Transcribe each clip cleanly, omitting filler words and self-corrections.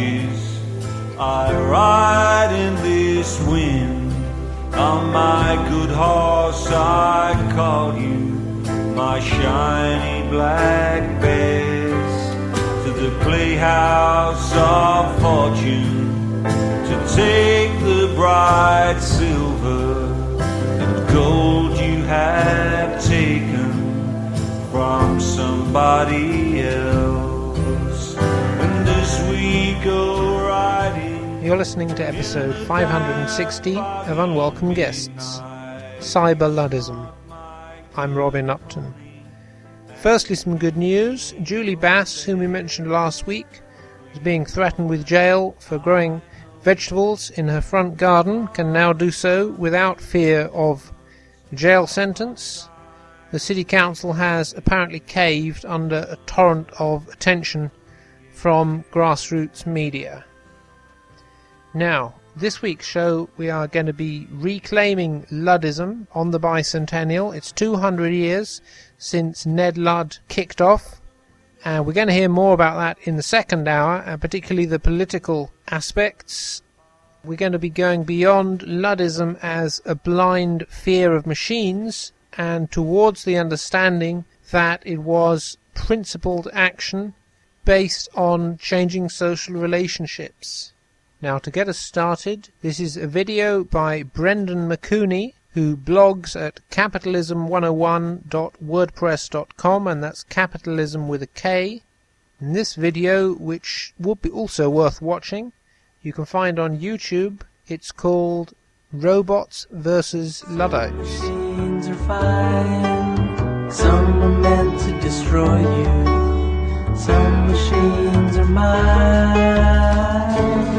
forges. I ride in this wind. On my good horse I call you, my shiny black bears, to the playhouse of fortune, to take the bright silver and gold you have taken from somebody else. And as we go riding... You're listening to episode 560 of Unwelcome Guests, Cyber Luddism. I'm Robin Upton. Firstly, some good news. Julie Bass, whom we mentioned last week, was being threatened with jail for growing vegetables in her front garden, can now do so without fear of jail sentence. The City Council has apparently caved under a torrent of attention from grassroots media. Now, this week's show we are going to be reclaiming Luddism on the bicentennial. It's 200 years since Ned Ludd kicked off, and we're going to hear more about that in the second hour, and particularly the political aspects. We're going to be going beyond Luddism as a blind fear of machines and towards the understanding that it was principled action based on changing social relationships. Now, to get us started, this is a video by Brendan McCooney, who blogs at capitalism101.wordpress.com, and that's capitalism with a K. In this video, which would be also worth watching, you can find on YouTube. It's called Robots vs. Luddites. Machines are fine. Some are meant to destroy you. Some machines are mine.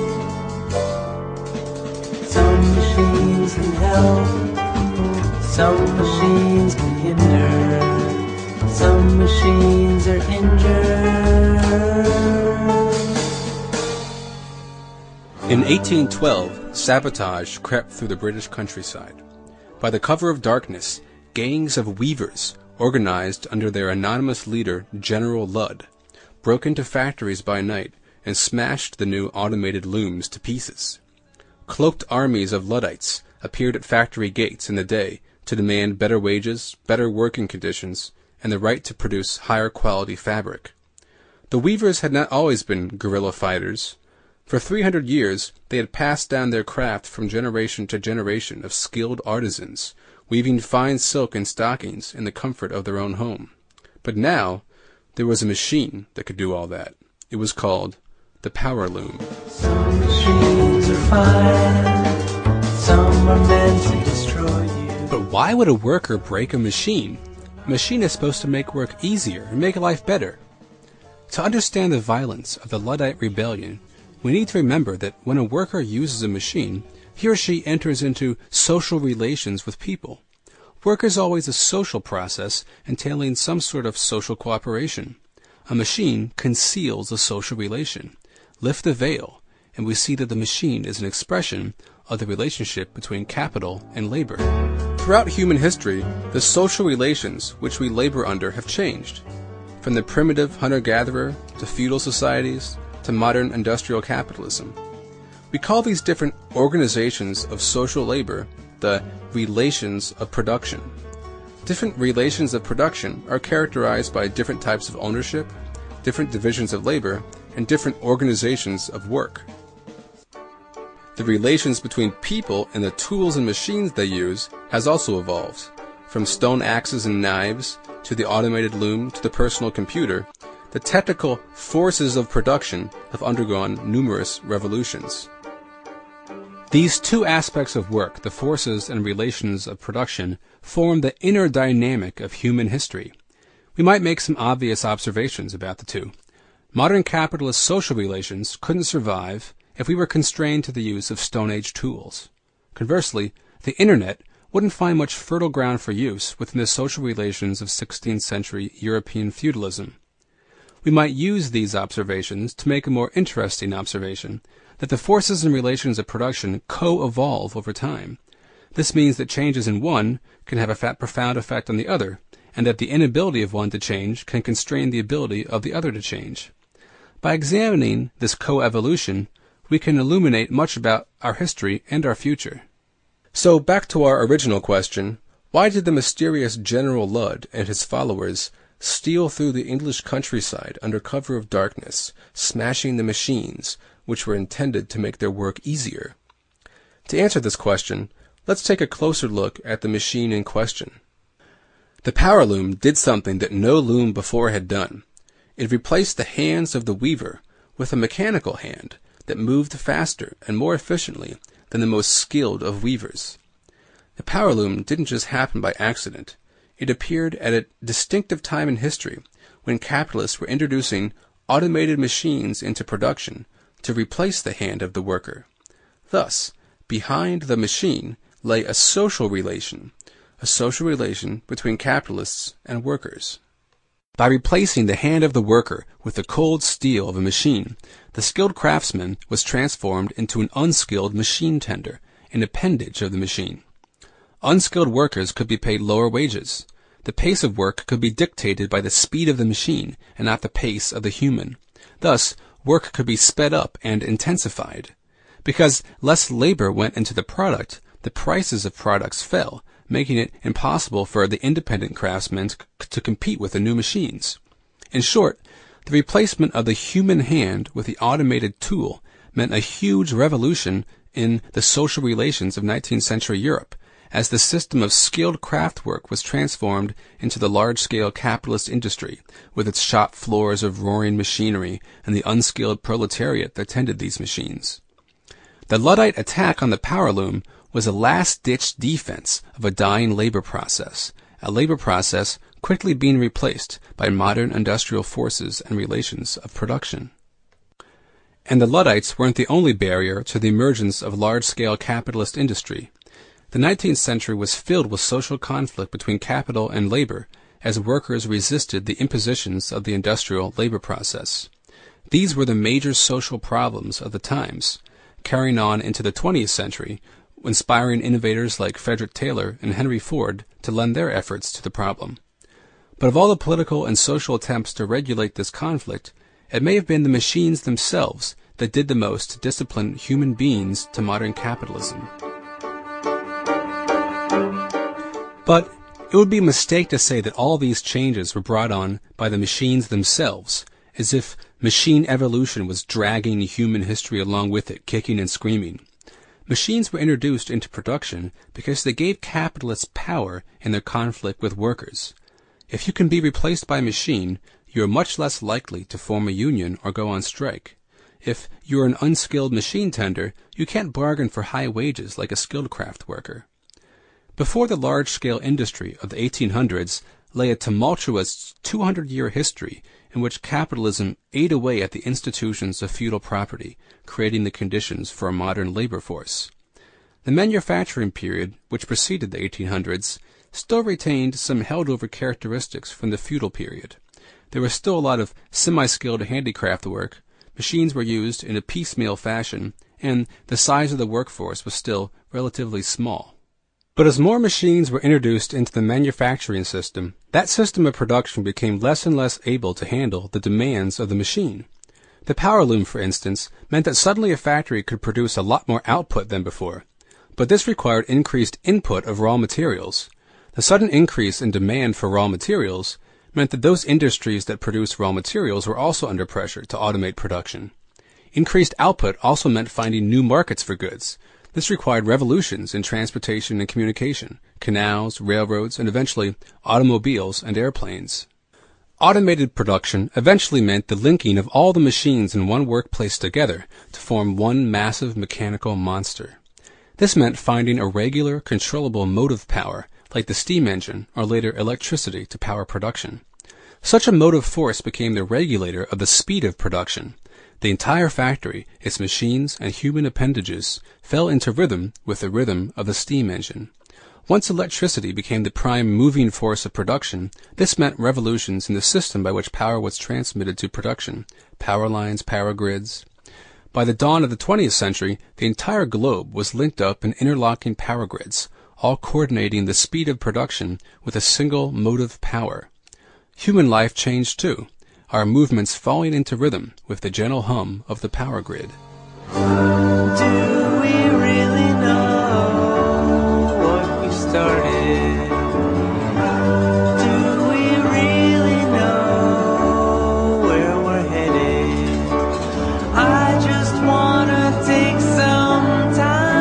Some machines can help, some machines can hinder, some machines are injured. In 1812, sabotage crept through the British countryside. By the cover of darkness, gangs of weavers, organized under their anonymous leader, General Ludd, broke into factories by night and smashed the new automated looms to pieces. Cloaked armies of Luddites appeared at factory gates in the day to demand better wages, better working conditions, and the right to produce higher quality fabric. The weavers had not always been guerrilla fighters. For 300 years, they had passed down their craft from generation to generation of skilled artisans, weaving fine silk and stockings in the comfort of their own home. But now, there was a machine that could do all that. It was called the power loom. Some machines are fine, some are meant to destroy you. But why would a worker break a machine? A machine is supposed to make work easier and make life better. To understand the violence of the Luddite rebellion, we need to remember that when a worker uses a machine, he or she enters into social relations with people. Work is always a social process entailing some sort of social cooperation. A machine conceals a social relation. Lift the veil, and we see that the machine is an expression of the relationship between capital and labor. Throughout human history, the social relations which we labor under have changed. From the primitive hunter-gatherer to feudal societies to modern industrial capitalism. We call these different organizations of social labor the relations of production. Different relations of production are characterized by different types of ownership, different divisions of labor, and different organizations of work. The relations between people and the tools and machines they use has also evolved. From stone axes and knives, to the automated loom, to the personal computer, the technical forces of production have undergone numerous revolutions. These two aspects of work, the forces and relations of production, form the inner dynamic of human history. We might make some obvious observations about the two. Modern capitalist social relations couldn't survive if we were constrained to the use of Stone Age tools. Conversely, the Internet wouldn't find much fertile ground for use within the social relations of 16th century European feudalism. We might use these observations to make a more interesting observation, that the forces and relations of production co-evolve over time. This means that changes in one can have a profound effect on the other, and that the inability of one to change can constrain the ability of the other to change. By examining this coevolution, we can illuminate much about our history and our future. So back to our original question, why did the mysterious General Ludd and his followers steal through the English countryside under cover of darkness, smashing the machines which were intended to make their work easier? To answer this question, let's take a closer look at the machine in question. The power loom did something that no loom before had done. It replaced the hands of the weaver with a mechanical hand that moved faster and more efficiently than the most skilled of weavers. The power loom didn't just happen by accident. It appeared at a distinctive time in history when capitalists were introducing automated machines into production to replace the hand of the worker. Thus, behind the machine lay a social relation between capitalists and workers. By replacing the hand of the worker with the cold steel of a machine, the skilled craftsman was transformed into an unskilled machine tender, an appendage of the machine. Unskilled workers could be paid lower wages. The pace of work could be dictated by the speed of the machine and not the pace of the human. Thus, work could be sped up and intensified. Because less labor went into the product, the prices of products fell, making it impossible for the independent craftsmen to compete with the new machines. In short, the replacement of the human hand with the automated tool meant a huge revolution in the social relations of 19th century Europe, as the system of skilled craft work was transformed into the large-scale capitalist industry, with its shop floors of roaring machinery and the unskilled proletariat that tended these machines. The Luddite attack on the power loom was a last-ditch defense of a dying labor process, a labor process quickly being replaced by modern industrial forces and relations of production. And the Luddites weren't the only barrier to the emergence of large-scale capitalist industry. The 19th century was filled with social conflict between capital and labor as workers resisted the impositions of the industrial labor process. These were the major social problems of the times, carrying on into the 20th century, inspiring innovators like Frederick Taylor and Henry Ford to lend their efforts to the problem. But of all the political and social attempts to regulate this conflict, it may have been the machines themselves that did the most to discipline human beings to modern capitalism. But it would be a mistake to say that all these changes were brought on by the machines themselves, as if machine evolution was dragging human history along with it, kicking and screaming. Machines were introduced into production because they gave capitalists power in their conflict with workers. If you can be replaced by a machine, you are much less likely to form a union or go on strike. If you are an unskilled machine tender, you can't bargain for high wages like a skilled craft worker. Before the large-scale industry of the 1800s lay a tumultuous 200-year history in which capitalism ate away at the institutions of feudal property, creating the conditions for a modern labor force. The manufacturing period, which preceded the 1800s, still retained some held-over characteristics from the feudal period. There was still a lot of semi-skilled handicraft work, machines were used in a piecemeal fashion, and the size of the workforce was still relatively small. But as more machines were introduced into the manufacturing system, that system of production became less and less able to handle the demands of the machine. The power loom, for instance, meant that suddenly a factory could produce a lot more output than before. But this required increased input of raw materials. The sudden increase in demand for raw materials meant that those industries that produced raw materials were also under pressure to automate production. Increased output also meant finding new markets for goods. This required revolutions in transportation and communication, canals, railroads, and eventually automobiles and airplanes. Automated production eventually meant the linking of all the machines in one workplace together to form one massive mechanical monster. This meant finding a regular, controllable motive power, like the steam engine or later electricity, to power production. Such a motive force became the regulator of the speed of production. The entire factory, its machines and human appendages, fell into rhythm with the rhythm of the steam engine. Once electricity became the prime moving force of production, this meant revolutions in the system by which power was transmitted to production, power lines, power grids. By the dawn of the 20th century, the entire globe was linked up in interlocking power grids, all coordinating the speed of production with a single motive power. Human life changed too. our movements falling into rhythm with the gentle hum of the power grid. Do we really know what we started? Do we really know where we're headed? I just wanna take some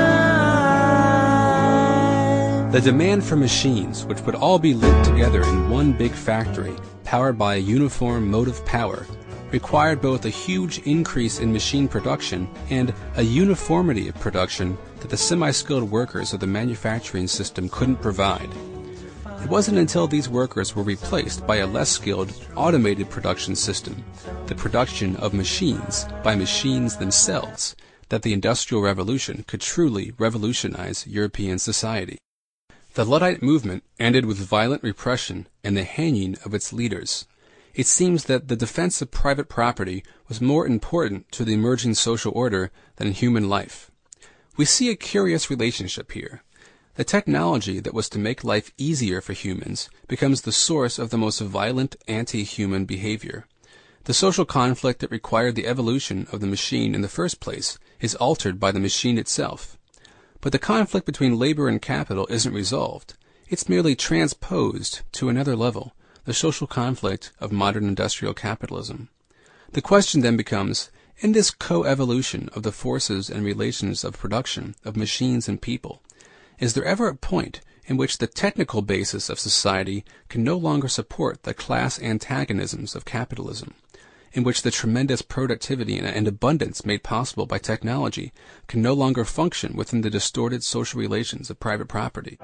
time. The demand for machines, which would all be linked together in one big factory, powered by a uniform motive power, required both a huge increase in machine production and a uniformity of production that the semi-skilled workers of the manufacturing system couldn't provide. It wasn't until these workers were replaced by a less skilled, automated production system, the production of machines by machines themselves, that the Industrial Revolution could truly revolutionize European society. The Luddite movement ended with violent repression and the hanging of its leaders. It seems that the defense of private property was more important to the emerging social order than human life. We see a curious relationship here. The technology that was to make life easier for humans becomes the source of the most violent anti-human behavior. The social conflict that required the evolution of the machine in the first place is altered by the machine itself. But the conflict between labor and capital isn't resolved. It's merely transposed to another level, the social conflict of modern industrial capitalism. The question then becomes, in this co-evolution of the forces and relations of production of machines and people, is there ever a point in which the technical basis of society can no longer support the class antagonisms of capitalism, in which the tremendous productivity and abundance made possible by technology can no longer function within the distorted social relations of private property?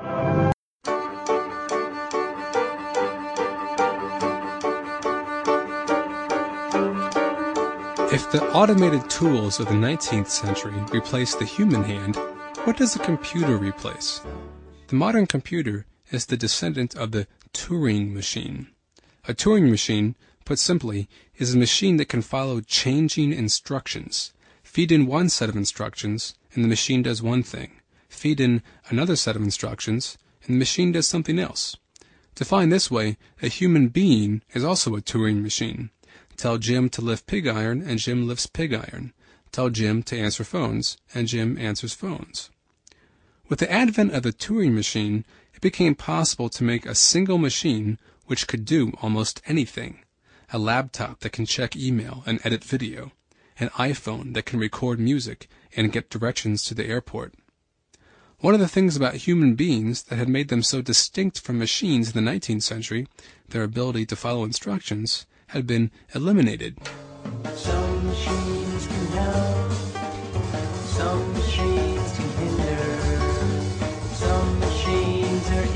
If the automated tools of the 19th century replace the human hand, what does a computer replace? The modern computer is the descendant of the Turing machine. A Turing machine, put simply, is a machine that can follow changing instructions. Feed in one set of instructions, and the machine does one thing. Feed in another set of instructions, and the machine does something else. Defined this way, a human being is also a Turing machine. Tell Jim to lift pig iron, and Jim lifts pig iron. Tell Jim to answer phones, and Jim answers phones. With the advent of the Turing machine, it became possible to make a single machine which could do almost anything. A laptop that can check email and edit video. An iPhone that can record music and get directions to the airport. One of the things about human beings that had made them so distinct from machines in the 19th century, their ability to follow instructions, had been eliminated. Some machines can help, some machines can hinder, some machines are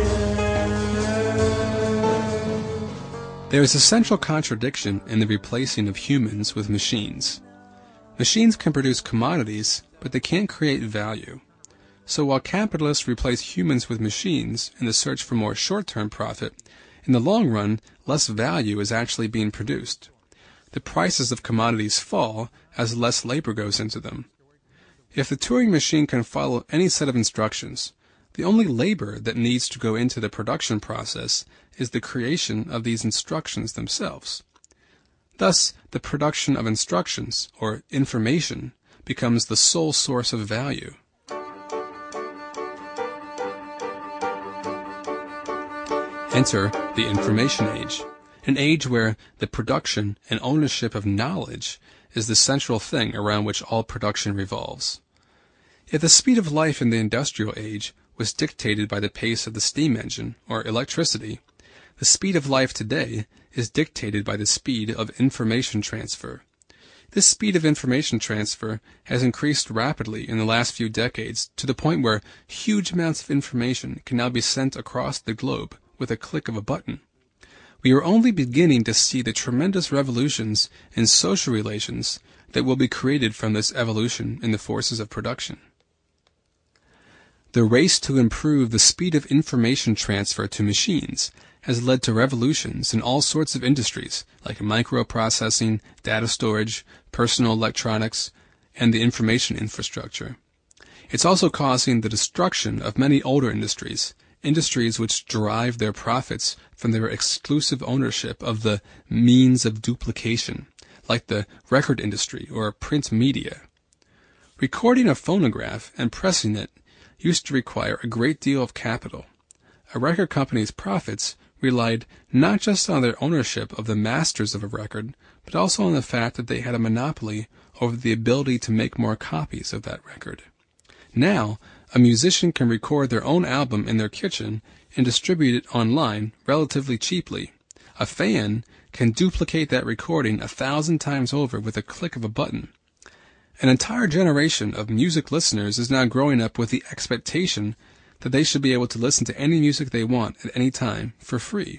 injured. There is a central contradiction in the replacing of humans with machines. Machines can produce commodities, but they can't create value. So while capitalists replace humans with machines in the search for more short-term profit, in the long run, less value is actually being produced. The prices of commodities fall as less labor goes into them. If the Turing machine can follow any set of instructions, the only labor that needs to go into the production process is the creation of these instructions themselves. Thus, the production of instructions, or information, becomes the sole source of value. Enter the information age, an age where the production and ownership of knowledge is the central thing around which all production revolves. If the speed of life in the industrial age was dictated by the pace of the steam engine or electricity, the speed of life today is dictated by the speed of information transfer. This speed of information transfer has increased rapidly in the last few decades to the point where huge amounts of information can now be sent across the globe with a click of a button. We are only beginning to see the tremendous revolutions in social relations that will be created from this evolution in the forces of production. The race to improve the speed of information transfer to machines has led to revolutions in all sorts of industries like microprocessing, data storage, personal electronics, and the information infrastructure. It's also causing the destruction of many older industries, industries which derive their profits from their exclusive ownership of the means of duplication, like the record industry or print media. Recording a phonograph and pressing it used to require a great deal of capital. A record company's profits relied not just on their ownership of the masters of a record, but also on the fact that they had a monopoly over the ability to make more copies of that record. Now, a musician can record their own album in their kitchen and distribute it online relatively cheaply. A fan can duplicate that recording 1,000 times over with a click of a button. An entire generation of music listeners is now growing up with the expectation that they should be able to listen to any music they want at any time for free.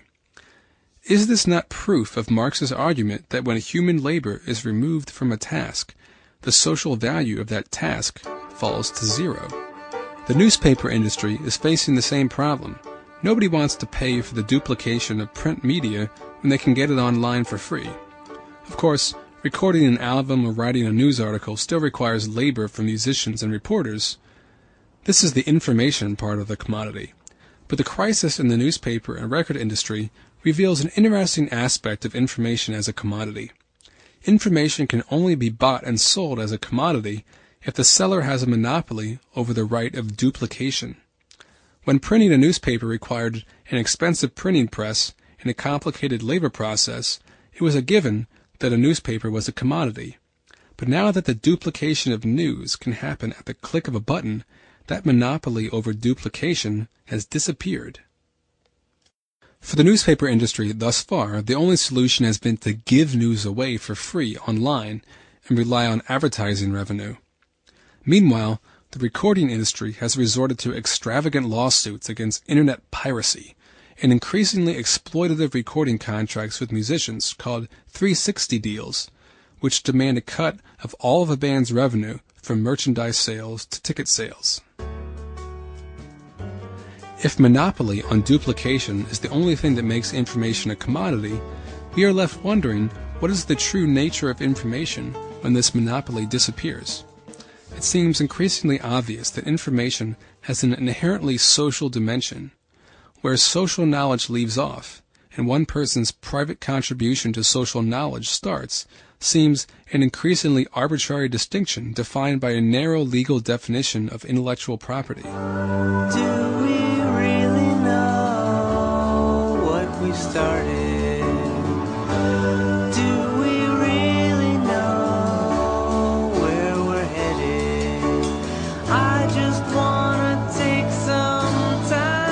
Is this not proof of Marx's argument that when human labor is removed from a task, the social value of that task falls to zero? The newspaper industry is facing the same problem. Nobody wants to pay for the duplication of print media when they can get it online for free. Of course, recording an album or writing a news article still requires labor from musicians and reporters. This is the information part of the commodity. But the crisis in the newspaper and record industry reveals an interesting aspect of information as a commodity. Information can only be bought and sold as a commodity if the seller has a monopoly over the right of duplication. When printing a newspaper required an expensive printing press and a complicated labor process, it was a given that a newspaper was a commodity. But now that the duplication of news can happen at the click of a button, that monopoly over duplication has disappeared. For the newspaper industry thus far, the only solution has been to give news away for free online and rely on advertising revenue. Meanwhile, the recording industry has resorted to extravagant lawsuits against internet piracy and increasingly exploitative recording contracts with musicians called 360 deals, which demand a cut of all of a band's revenue from merchandise sales to ticket sales. If monopoly on duplication is the only thing that makes information a commodity, we are left wondering what is the true nature of information when this monopoly disappears. It seems increasingly obvious that information has an inherently social dimension, where social knowledge leaves off, and one person's private contribution to social knowledge starts, seems an increasingly arbitrary distinction defined by a narrow legal definition of intellectual property. Do we really know what we started? Do we really know where we're headed? I just wanna take some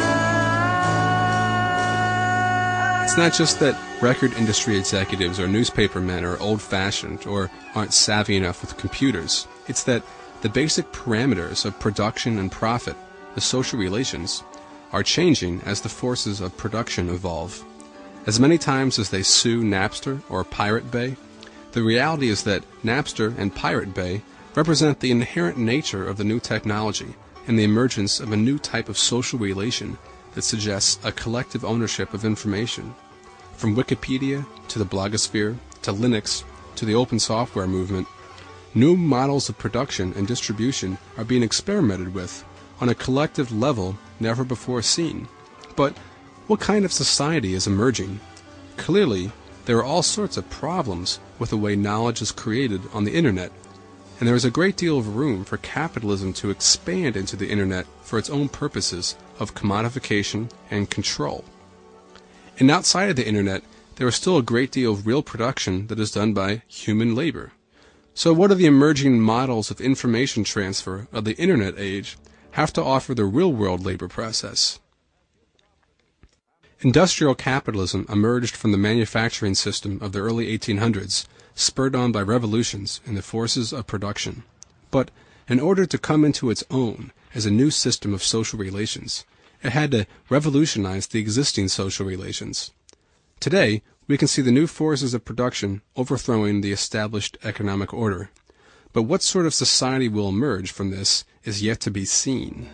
time. It's not just that record industry executives or newspapermen are old-fashioned or aren't savvy enough with computers. It's that the basic parameters of production and profit, the social relations, are changing as the forces of production evolve. As many times as they sue Napster or Pirate Bay, the reality is that Napster and Pirate Bay represent the inherent nature of the new technology and the emergence of a new type of social relation that suggests a collective ownership of information. From Wikipedia to the blogosphere to Linux to the open software movement, new models of production and distribution are being experimented with on a collective level never before seen. But what kind of society is emerging? Clearly, there are all sorts of problems with the way knowledge is created on the internet, and there is a great deal of room for capitalism to expand into the internet for its own purposes of commodification and control. And outside of the internet, there is still a great deal of real production that is done by human labor. So what do the emerging models of information transfer of the internet age have to offer the real-world labor process? Industrial capitalism emerged from the manufacturing system of the early 1800s, spurred on by revolutions in the forces of production. But in order to come into its own as a new system of social relations, it had to revolutionize the existing social relations. Today, we can see the new forces of production overthrowing the established economic order. But what sort of society will emerge from this is yet to be seen.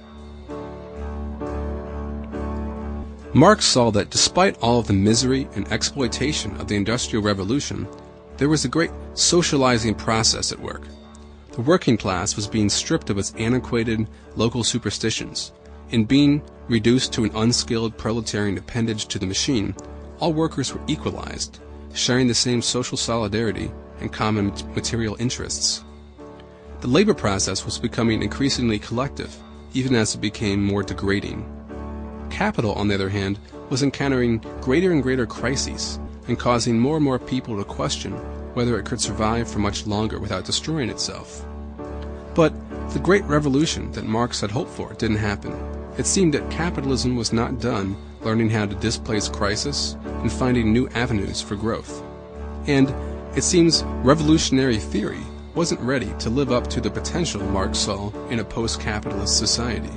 Marx saw that despite all of the misery and exploitation of the Industrial Revolution, there was a great socializing process at work. The working class was being stripped of its antiquated local superstitions and being Reduced to an unskilled proletarian appendage to the machine, all workers were equalized, sharing the same social solidarity and common material interests. The labor process was becoming increasingly collective, even as it became more degrading. Capital, on the other hand, was encountering greater and greater crises and causing more and more people to question whether it could survive for much longer without destroying itself. But the great revolution that Marx had hoped for didn't happen. It seemed that capitalism was not done learning how to displace crisis and finding new avenues for growth. And it seems revolutionary theory wasn't ready to live up to the potential Marx saw in a post-capitalist society.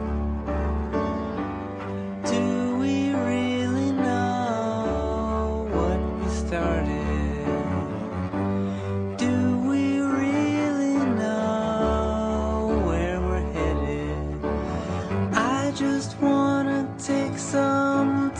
Do we really know what we started? Do we really know where we're headed? I just wanna take some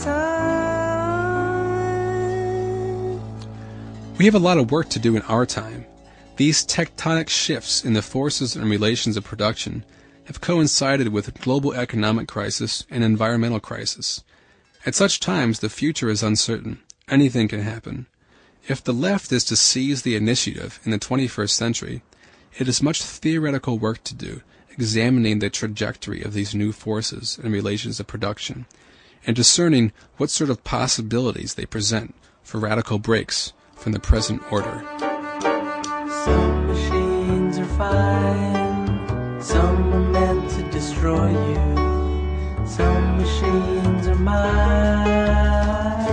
time. We have a lot of work to do in our time. These tectonic shifts in the forces and relations of production have coincided with a global economic crisis and environmental crisis. At such times, the future is uncertain. Anything can happen. If the left is to seize the initiative in the 21st century, it is much theoretical work to do, examining the trajectory of these new forces and relations of production, and discerning what sort of possibilities they present for radical breaks from the present order. Some machines are fine, some are meant to destroy you. Some machines are mine.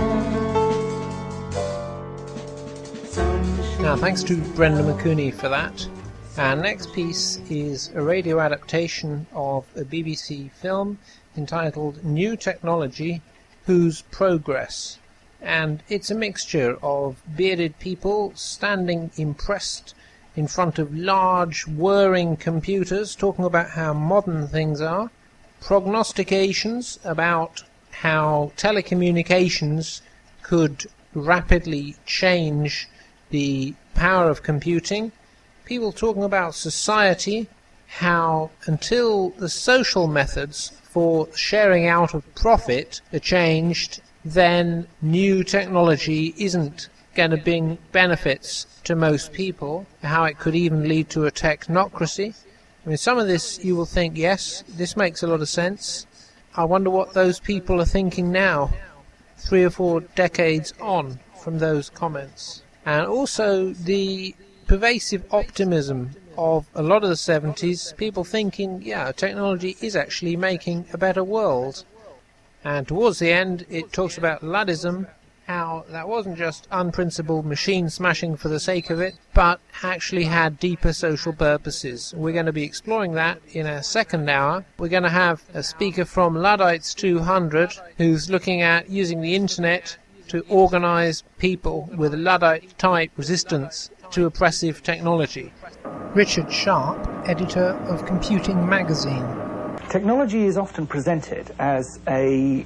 Now, thanks to Brenda McCooney for that. Our next piece is a radio adaptation of a BBC film entitled New Technology, Whose Progress? And it's a mixture of bearded people standing impressed in front of large whirring computers talking about how modern things are, prognostications about how telecommunications could rapidly change the power of computing, people talking about society, how until the social methods for sharing out of profit are changed, then new technology isn't going to bring benefits to most people, how it could even lead to a technocracy. I mean, some of this you will think, yes, this makes a lot of sense. I wonder what those people are thinking now, 3 or 4 decades on from those comments. And also the pervasive optimism of a lot of the 70s, people thinking, yeah, technology is actually making a better world. And towards the end, it talks about Luddism, how that wasn't just unprincipled machine smashing for the sake of it, but actually had deeper social purposes. We're going to be exploring that in our second hour. We're going to have a speaker from Luddites 200 who's looking at using the internet to organize people with Luddite-type resistance to oppressive technology. Richard Sharp, editor of Computing Magazine. Technology is often presented as a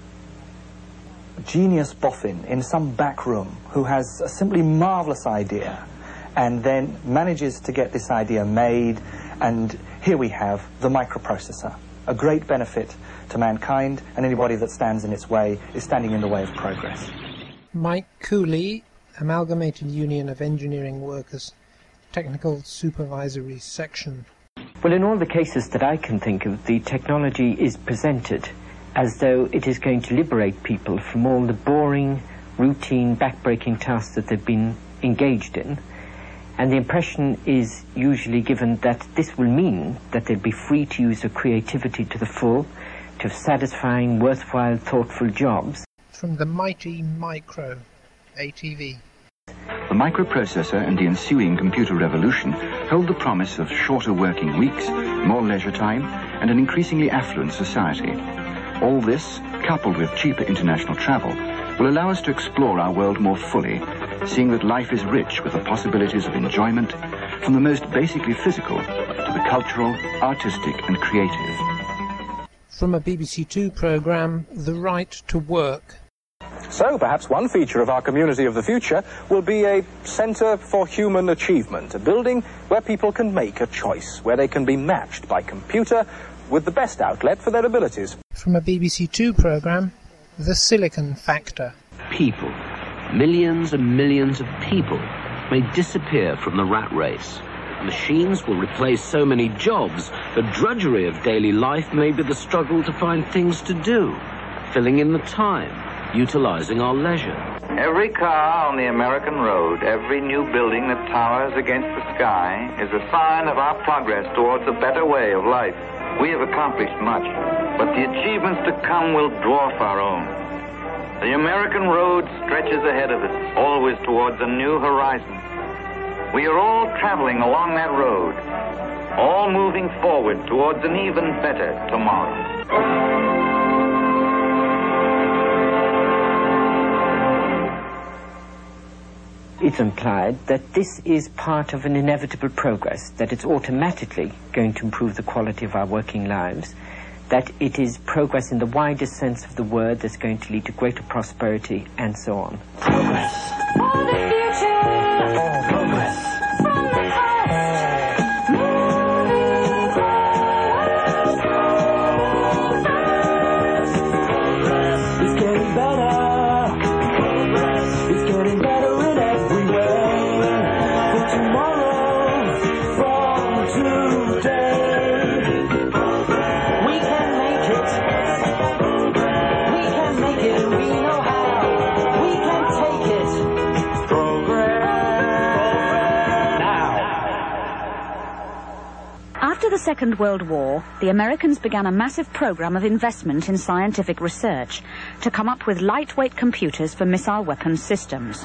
genius boffin in some back room who has a simply marvelous idea and then manages to get this idea made, and here we have the microprocessor, a great benefit to mankind, and anybody that stands in its way is standing in the way of progress. Mike Cooley, Amalgamated Union of Engineering Workers, Technical Supervisory Section. Well, in all the cases that I can think of, the technology is presented as though it is going to liberate people from all the boring, routine, back-breaking tasks that they've been engaged in. And the impression is usually given that this will mean that they'll be free to use their creativity to the full, to have satisfying, worthwhile, thoughtful jobs. From the mighty Micro, ATV. The microprocessor and the ensuing computer revolution hold the promise of shorter working weeks, more leisure time, and an increasingly affluent society. All this, coupled with cheaper international travel, will allow us to explore our world more fully, seeing that life is rich with the possibilities of enjoyment, from the most basically physical to the cultural, artistic, and creative. From a BBC Two programme, The Right to Work. So perhaps one feature of our community of the future will be a centre for human achievement, a building where people can make a choice, where they can be matched by computer with the best outlet for their abilities. from a BBC Two programme, The Silicon Factor. People, millions and millions of people, may disappear from the rat race. Machines will replace so many jobs, the drudgery of daily life may be the struggle to find things to do, filling in the time, utilizing our leisure. Every car on the American road, every new building that towers against the sky is a sign of our progress towards a better way of life. We have accomplished much, but the achievements to come will dwarf our own. The American road stretches ahead of us, always towards a new horizon. We are all traveling along that road, all moving forward towards an even better tomorrow. It's implied that this is part of an inevitable progress, that it's automatically going to improve the quality of our working lives, that it is progress in the widest sense of the word that's going to lead to greater prosperity, and so on. Progress for the future. Progress from the past. Moving forward. Progress is getting better. Progress is getting better in every way. For tomorrow, from today. We can make it. We can make it, and we know how. We can take it. Progress now. After the Second World War, the Americans began a massive program of investment in scientific research to come up with lightweight computers for missile weapons systems.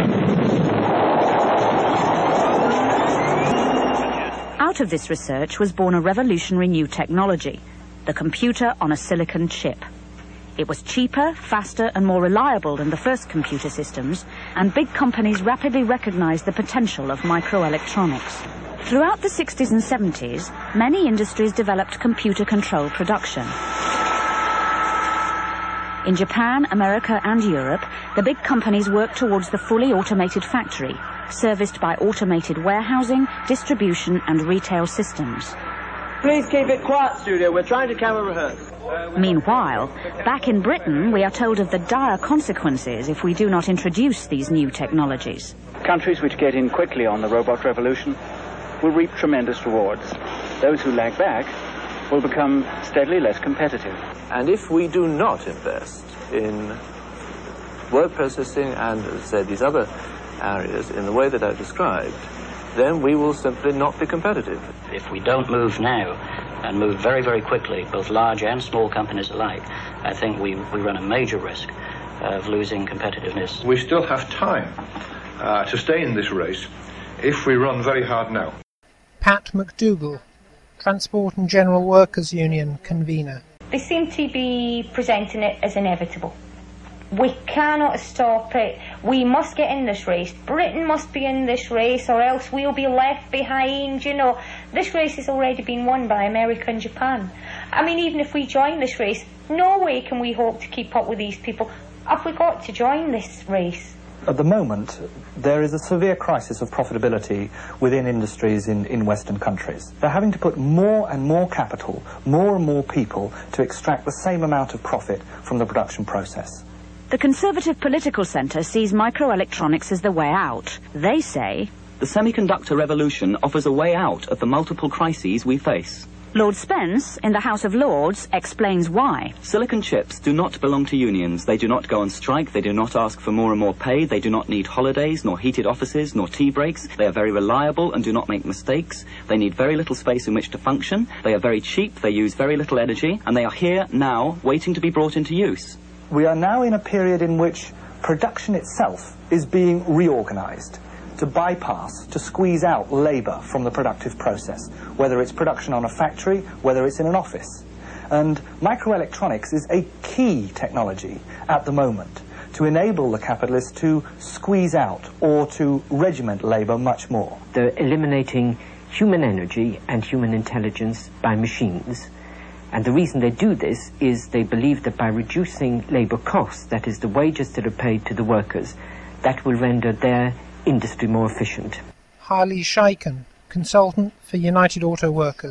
Out of this research was born a revolutionary new technology, the computer on a silicon chip. It was cheaper, faster and more reliable than the first computer systems, and big companies rapidly recognized the potential of microelectronics. Throughout the 60s and 70s, many industries developed computer-controlled production. In Japan, America and Europe, the big companies worked towards the fully automated factory, serviced by automated warehousing, distribution and retail systems. Please keep it quiet, studio. We're trying to camera rehearse. Meanwhile, back in Britain, we are told of the dire consequences if we do not introduce these new technologies. Countries which get in quickly on the robot revolution will reap tremendous rewards. Those who lag back will become steadily less competitive. And if we do not invest in word processing and, as I said, these other areas in the way that I've described, then we will simply not be competitive. If we don't move now, and move very, very quickly, both large and small companies alike, I think we run a major risk of losing competitiveness. We still have time to stay in this race if we run very hard now. Pat McDougall, Transport and General Workers Union convener. They seem to be presenting it as inevitable. We cannot stop it. We must get in this race. Britain must be in this race or else we'll be left behind, you know. This race has already been won by America and Japan. I mean, even if we join this race, no way can we hope to keep up with these people. Have we got to join this race? At the moment, there is a severe crisis of profitability within industries in Western countries. They're having to put more and more capital, more and more people to extract the same amount of profit from the production process. The Conservative Political Centre sees microelectronics as the way out. They say, the semiconductor revolution offers a way out of the multiple crises we face. Lord Spence, in the House of Lords, explains why. Silicon chips do not belong to unions. They do not go on strike. They do not ask for more and more pay. They do not need holidays, nor heated offices, nor tea breaks. They are very reliable and do not make mistakes. They need very little space in which to function. They are very cheap. They use very little energy. And they are here now, waiting to be brought into use. We are now in a period in which production itself is being reorganized to bypass, to squeeze out labour from the productive process, whether it's production on a factory, whether it's in an office. And microelectronics is a key technology at the moment to enable the capitalists to squeeze out or to regiment labour much more. They're eliminating human energy and human intelligence by machines. And the reason they do this is they believe that by reducing labour costs, that is the wages that are paid to the workers, that will render their industry more efficient. Harley Scheiken, consultant for United Auto Workers.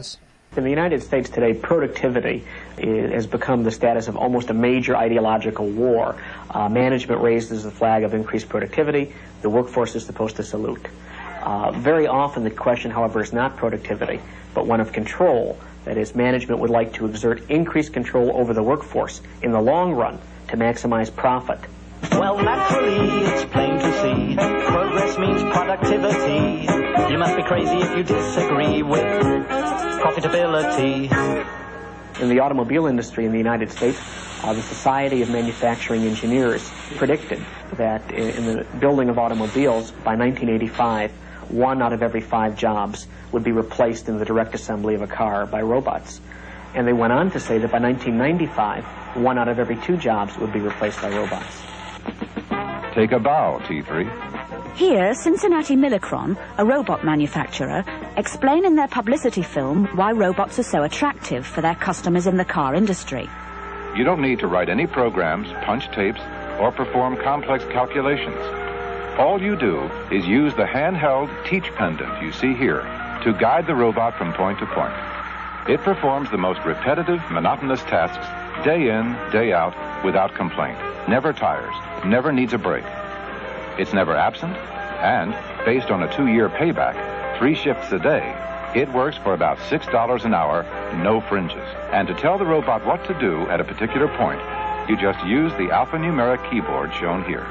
In the United States today, productivity has become the status of almost a major ideological war. Management raises the flag of increased productivity. The workforce is supposed to salute. Very often the question, however, is not productivity, but one of control. That is, management would like to exert increased control over the workforce in the long run to maximize profit. Well, naturally, it's plain to see. Progress means productivity. You must be crazy if you disagree with profitability. In the automobile industry in the United States, the Society of Manufacturing Engineers predicted that in the building of automobiles, by 1985, 1 out of every 5 jobs would be replaced in the direct assembly of a car by robots. And they went on to say that by 1995, 1 out of every 2 jobs would be replaced by robots. Take a bow, T3. Here, Cincinnati Millicron, a robot manufacturer, explain in their publicity film why robots are so attractive for their customers in the car industry. You don't need to write any programs, punch tapes, or perform complex calculations. All you do is use the handheld teach pendant you see here to guide the robot from point to point. It performs the most repetitive, monotonous tasks day in, day out, without complaint. Never tires, never needs a break. It's never absent, and based on a 2-year payback, 3 shifts a day, it works for about $6 an hour, no fringes. And to tell the robot what to do at a particular point, you just use the alphanumeric keyboard shown here.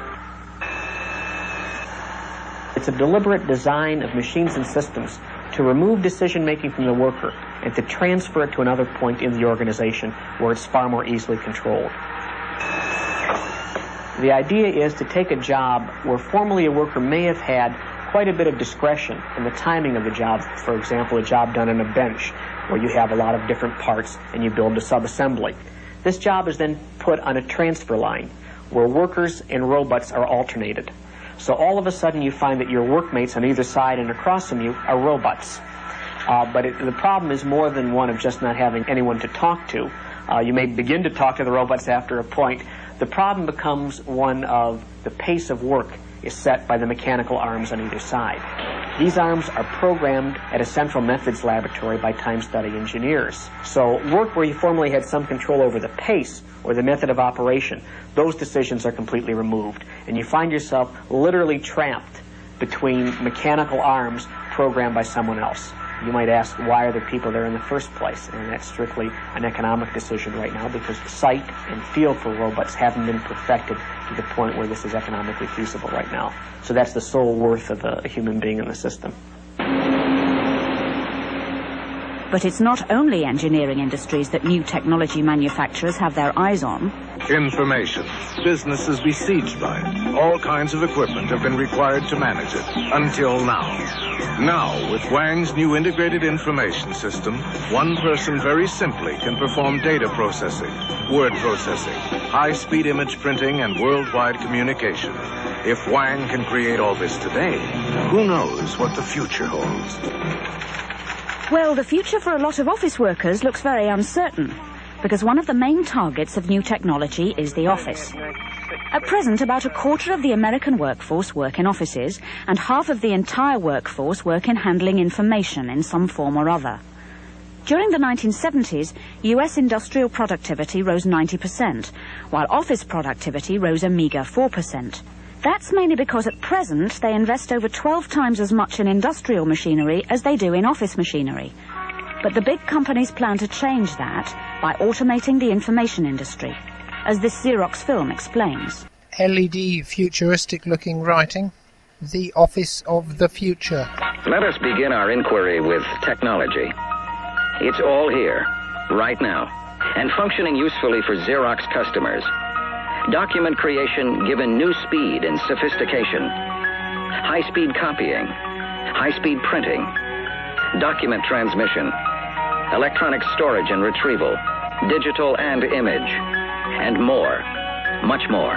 It's a deliberate design of machines and systems to remove decision-making from the worker and to transfer it to another point in the organization where it's far more easily controlled. The idea is to take a job where formerly a worker may have had quite a bit of discretion in the timing of the job. For example, a job done on a bench where you have a lot of different parts and you build a sub-assembly. This job is then put on a transfer line where workers and robots are alternated. So all of a sudden you find that your workmates on either side and across from you are robots. But the problem is more than one of just not having anyone to talk to. You may begin to talk to the robots after a point. The problem becomes one of the pace of work is set by the mechanical arms on either side. These arms are programmed at a Central Methods laboratory by time study engineers. So work where you formerly had some control over the pace or the method of operation, those decisions are completely removed. And you find yourself literally trapped between mechanical arms programmed by someone else. You might ask, why are there people there in the first place? And that's strictly an economic decision right now because sight and feel for robots haven't been perfected to the point where this is economically feasible right now. So that's the sole worth of a human being in the system. But it's not only engineering industries that new technology manufacturers have their eyes on. Information. Businesses besieged by it. All kinds of equipment have been required to manage it, until now. Now, with Wang's new integrated information system, one person very simply can perform data processing, word processing, high-speed image printing, and worldwide communication. If Wang can create all this today, who knows what the future holds? Well, the future for a lot of office workers looks very uncertain, because one of the main targets of new technology is the office. At present, about a quarter of the American workforce work in offices, and half of the entire workforce work in handling information in some form or other. During the 1970s, US industrial productivity rose 90%, while office productivity rose a meager 4%. That's mainly because at present they invest over 12 times as much in industrial machinery as they do in office machinery. But the big companies plan to change that by automating the information industry, as this Xerox film explains. LED futuristic-looking writing. The Office of the Future. Let us begin our inquiry with technology. It's all here, right now, and functioning usefully for Xerox customers. Document creation given new speed and sophistication. High-speed copying. High-speed printing. Document transmission. Electronic storage and retrieval. Digital and image. And more. Much more.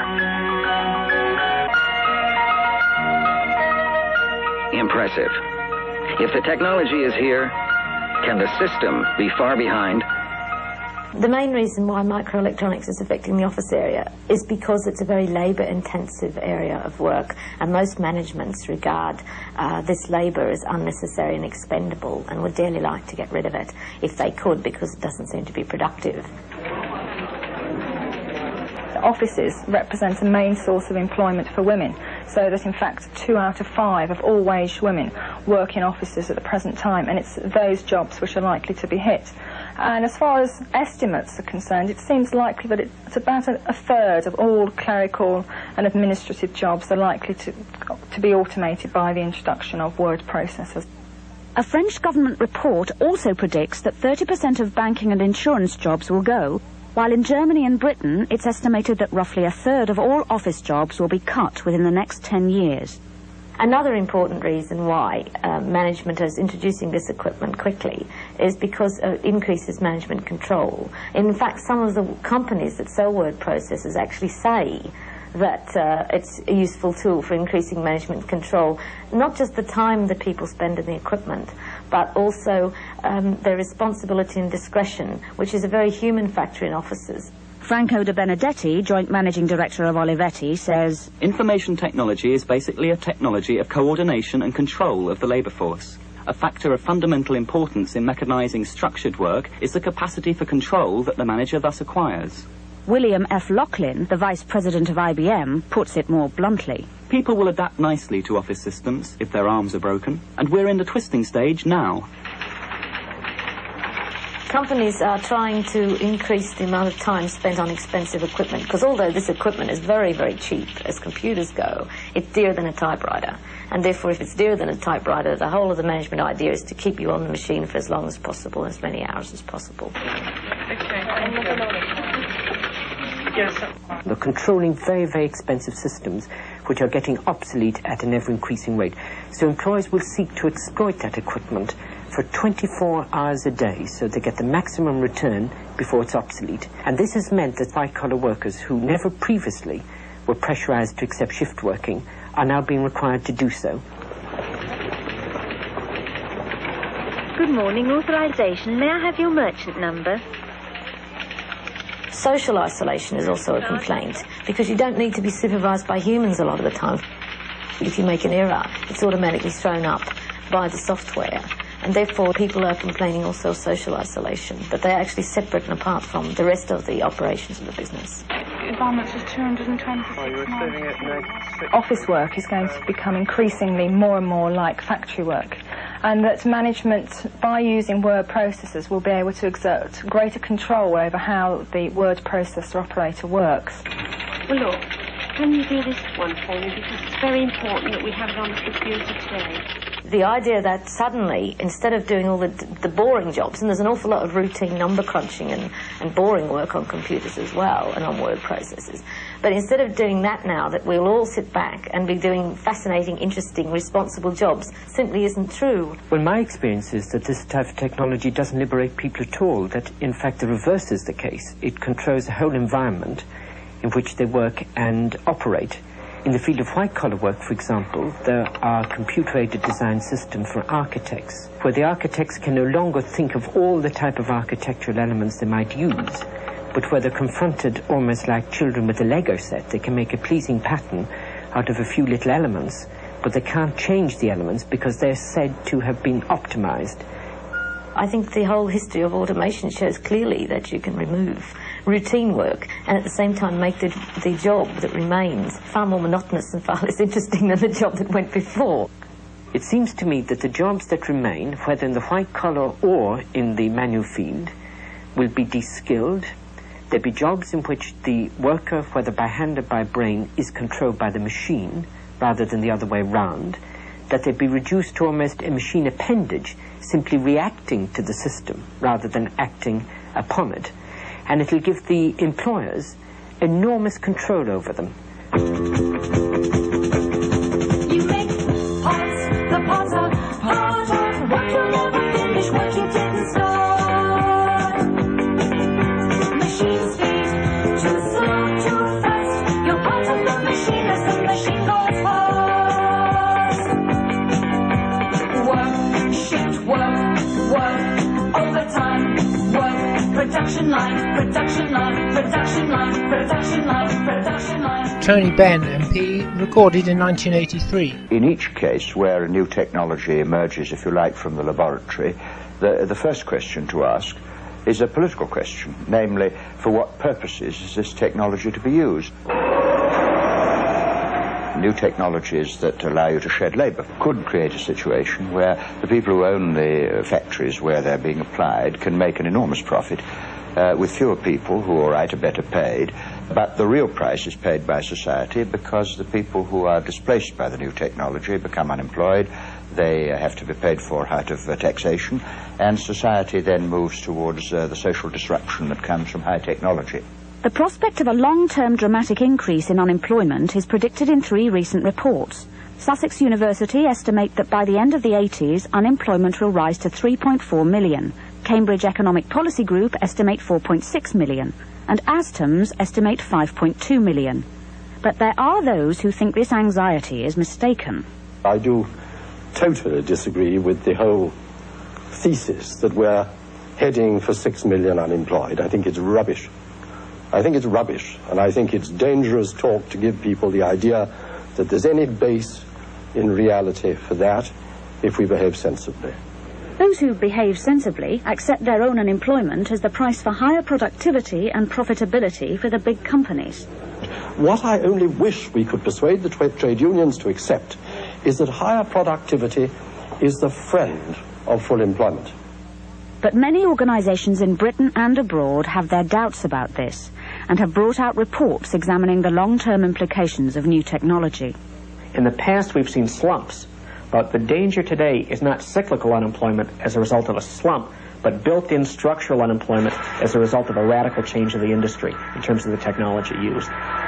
Impressive. If the technology is here, can the system be far behind? The main reason why microelectronics is affecting the office area is because it's a very labour-intensive area of work, and most managements regard this labour as unnecessary and expendable and would dearly like to get rid of it if they could, because it doesn't seem to be productive. Offices represent a main source of employment for women, so that in fact 2 out of 5 of all waged women work in offices at the present time, and it's those jobs which are likely to be hit. And as far as estimates are concerned, it seems likely that it's about a third of all clerical and administrative jobs are likely to be automated by the introduction of word processors. A French government report also predicts that 30% of banking and insurance jobs will go, while in Germany and Britain it's estimated that roughly a third of all office jobs will be cut within the next 10 years. Another important reason why management is introducing this equipment quickly is because it increases management control. In fact, some of the companies that sell word processors actually say that it's a useful tool for increasing management control, not just the time that people spend in the equipment, but also their responsibility and discretion, which is a very human factor in offices. Franco De Benedetti, Joint Managing Director of Olivetti, says, "Information technology is basically a technology of coordination and control of the labour force. A factor of fundamental importance in mechanising structured work is the capacity for control that the manager thus acquires." William F. Laughlin, the Vice President of IBM, puts it more bluntly. "People will adapt nicely to office systems if their arms are broken, and we're in the twisting stage now." Companies are trying to increase the amount of time spent on expensive equipment, because although this equipment is very, very cheap as computers go, it's dearer than a typewriter. And therefore, if it's dearer than a typewriter, the whole of the management idea is to keep you on the machine for as long as possible, as many hours as possible. They're controlling very, very expensive systems which are getting obsolete at an ever-increasing rate. So employers will seek to exploit that equipment for 24 hours a day, so they get the maximum return before it's obsolete. And this has meant that white-collar workers who never previously were pressurized to accept shift working are now being required to do so. Good morning, authorization. May I have your merchant number? Social isolation is also a complaint, because you don't need to be supervised by humans a lot of the time. If you make an error, it's automatically thrown up by the software. And therefore, people are complaining also of social isolation, but they're actually separate and apart from the rest of the operations of the business. Environment is 226. Office work is going to become increasingly more and more like factory work, and that management, by using word processors, will be able to exert greater control over how the word processor operator works. Well, look, can you do this one for me, because it's very important that we have it on the computer today. The idea that suddenly, instead of doing all the boring jobs, and there's an awful lot of routine number crunching and boring work on computers as well, and on word processors, but instead of doing that now, that we'll all sit back and be doing fascinating, interesting, responsible jobs, simply isn't true. Well, my experience is that this type of technology doesn't liberate people at all, that in fact the reverse is the case. It controls the whole environment in which they work and operate. In the field of white-collar work, for example, there are computer-aided design systems for architects, where the architects can no longer think of all the type of architectural elements they might use, but where they're confronted almost like children with a Lego set. They can make a pleasing pattern out of a few little elements, but they can't change the elements because they're said to have been optimized. I think the whole history of automation shows clearly that you can remove routine work and at the same time make the job that remains far more monotonous and far less interesting than the job that went before. It seems to me that the jobs that remain, whether in the white collar or in the manual field, will be de-skilled. There'll be jobs in which the worker, whether by hand or by brain, is controlled by the machine rather than the other way round. That they'll be reduced to almost a machine appendage, simply reacting to the system rather than acting upon it. And it'll give the employers enormous control over them. You make parts, the parts are part of what you'll never finish, what you didn't start. Machine speed, too slow, too fast. You're part of the machine as the machine goes fast. Work, shift work, overtime, work, production production line, production line, production line, production line, production line. Tony Benn, MP, recorded in 1983. In each case where a new technology emerges, if you like, from the laboratory, the first question to ask is a political question, namely, for what purposes is this technology to be used? New technologies that allow you to shed labour could create a situation where the people who own the factories where they're being applied can make an enormous profit with fewer people who are right, are better paid, but the real price is paid by society because the people who are displaced by the new technology become unemployed, they have to be paid for out of taxation, and society then moves towards the social disruption that comes from high technology. The prospect of a long-term dramatic increase in unemployment is predicted in 3 recent reports. Sussex University estimate that by the end of the 80s, unemployment will rise to 3.4 million. Cambridge Economic Policy Group estimate 4.6 million, and Astom's estimate 5.2 million. But there are those who think this anxiety is mistaken. I do totally disagree with the whole thesis that we're heading for 6 million unemployed. I think it's rubbish. I think it's rubbish, and I think it's dangerous talk to give people the idea that there's any base in reality for that if we behave sensibly. Those who behave sensibly accept their own unemployment as the price for higher productivity and profitability for the big companies. What I only wish we could persuade the trade unions to accept is that higher productivity is the friend of full employment. But many organisations in Britain and abroad have their doubts about this and have brought out reports examining the long-term implications of new technology. In the past, we've seen slumps, but the danger today is not cyclical unemployment as a result of a slump, but built-in structural unemployment as a result of a radical change of the industry in terms of the technology used.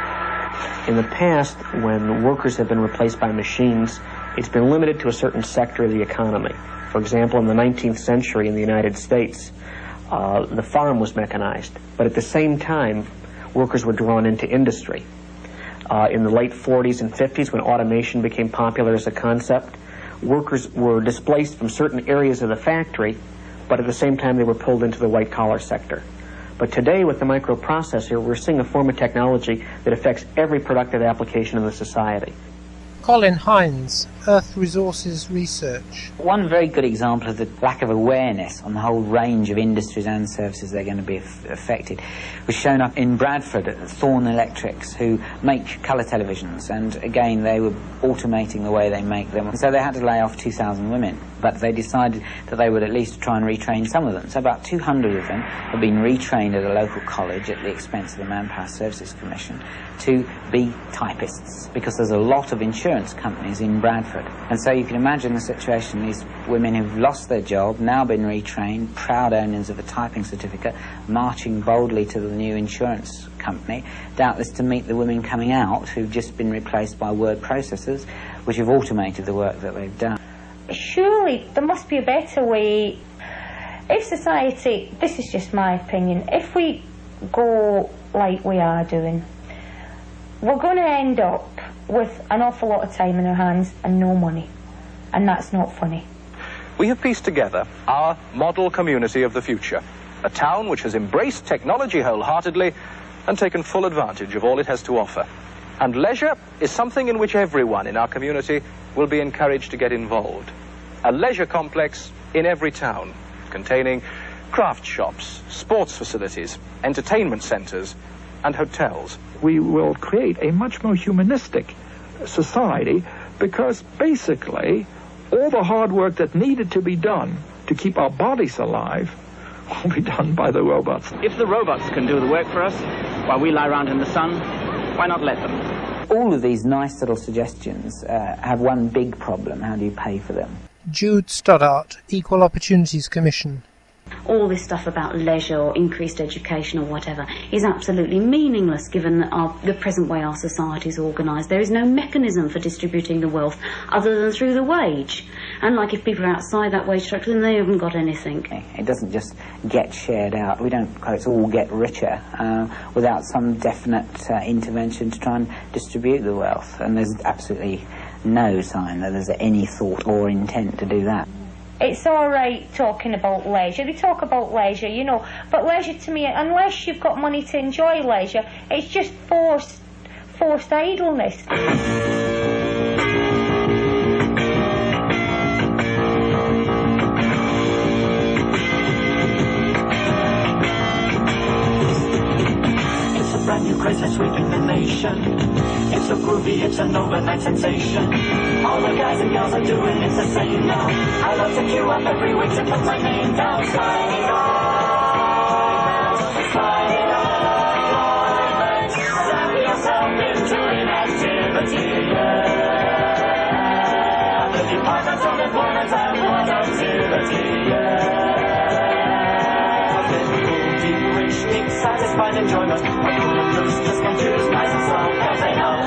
In the past, when workers have been replaced by machines, it's been limited to a certain sector of the economy. For example, in the 19th century in the United States, the farm was mechanized, but at the same time, workers were drawn into industry. In the late 40s and 50s, when automation became popular as a concept, workers were displaced from certain areas of the factory, but at the same time they were pulled into the white-collar sector. But today, with the microprocessor, we're seeing a form of technology that affects every productive application in the society. Colin Hines, Earth Resources Research. One very good example of the lack of awareness on the whole range of industries and services that are going to be affected was shown up in Bradford at Thorn Electrics, who make colour televisions, and again they were automating the way they make them, and so they had to lay off 2,000 women, but they decided that they would at least try and retrain some of them. So about 200 of them have been retrained at a local college at the expense of the Manpower Services Commission to be typists, because there's a lot of insurance companies in Bradford. And so you can imagine the situation. These women who've lost their job, now been retrained, proud owners of a typing certificate, marching boldly to the new insurance company, doubtless to meet the women coming out who've just been replaced by word processors, which have automated the work that they've done. Surely there must be a better way. If society, this is just my opinion, if we go like we are doing, we're going to end up with an awful lot of time in our hands and no money. And that's not funny. We have pieced together our model community of the future, a town which has embraced technology wholeheartedly and taken full advantage of all it has to offer. And leisure is something in which everyone in our community will be encouraged to get involved. A leisure complex in every town, containing craft shops, sports facilities, entertainment centres, and hotels. We will create a much more humanistic society because basically all the hard work that needed to be done to keep our bodies alive will be done by the robots. If the robots can do the work for us while we lie around in the sun, why not let them? All of these nice little suggestions have one big problem. How do you pay for them? Jude Stoddart, Equal Opportunities Commission. All this stuff about leisure or increased education or whatever is absolutely meaningless given the present way our society is organised. There is no mechanism for distributing the wealth other than through the wage. And like if people are outside that wage structure, then they haven't got anything. It doesn't just get shared out. We don't, quote, all get richer without some definite intervention to try and distribute the wealth. And there's absolutely no sign that there's any thought or intent to do that. It's all right talking about leisure. They talk about leisure, you know, but leisure to me, unless you've got money to enjoy leisure, it's just forced idleness. Brand new craze that's sweeping the nation. It's so groovy, it's an overnight sensation. All the guys and girls are doing it's the same now. I love to queue up every week to put my name down. Slide it on, slide it on. Slap yourself into inactivity, yeah. The Department of Employment and Productivity, yeah. Deep, satisfied enjoyment. Just computers, nice and slow, as they know.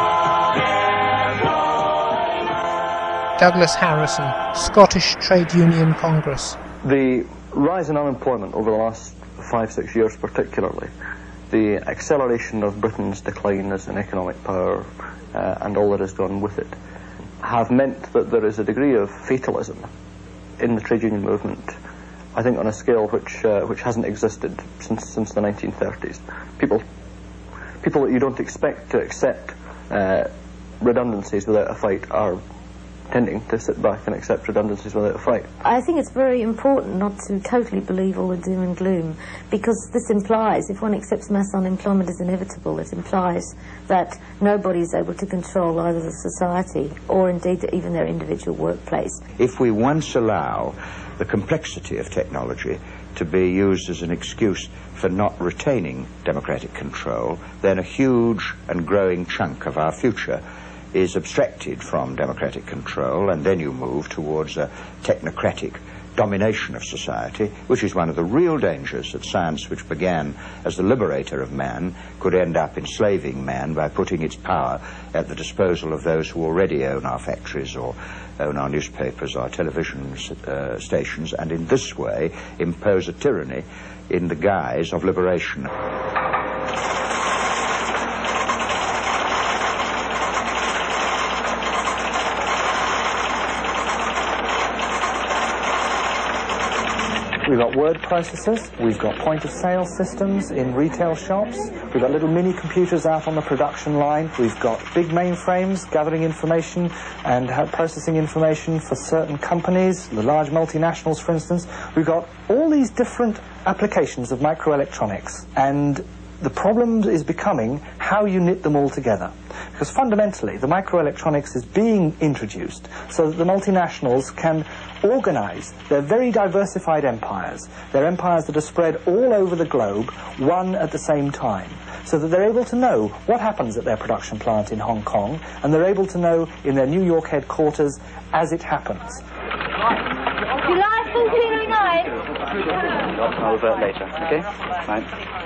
Douglas Harrison, Scottish Trade Union Congress. The rise in unemployment over the last 5-6 years particularly, the acceleration of Britain's decline as an economic power and all that has gone with it, have meant that there is a degree of fatalism in the trade union movement, I think on a scale which hasn't existed since the 1930s. People that you don't expect to accept redundancies without a fight are tending to sit back and accept redundancies without a fight. I think it's very important not to totally believe all the doom and gloom, because this implies, if one accepts mass unemployment as inevitable, it implies that nobody is able to control either the society or indeed even their individual workplace. If we once allow the complexity of technology to be used as an excuse for not retaining democratic control, then a huge and growing chunk of our future is abstracted from democratic control, and then you move towards a technocratic domination of society, which is one of the real dangers that science, which began as the liberator of man, could end up enslaving man by putting its power at the disposal of those who already own our factories or own our newspapers, our television stations, and in this way impose a tyranny in the guise of liberation. We've got word processors, we've got point-of-sale systems in retail shops, we've got little mini-computers out on the production line, we've got big mainframes gathering information and processing information for certain companies, the large multinationals, for instance. We've got all these different applications of microelectronics, and the problem is becoming how you knit them all together. Because fundamentally, the microelectronics is being introduced so that the multinationals can organize their very diversified empires, their empires that are spread all over the globe, one at the same time, so that they're able to know what happens at their production plant in Hong Kong, and they're able to know in their New York headquarters as it happens. July 1409. I'll revert later, okay? Fine.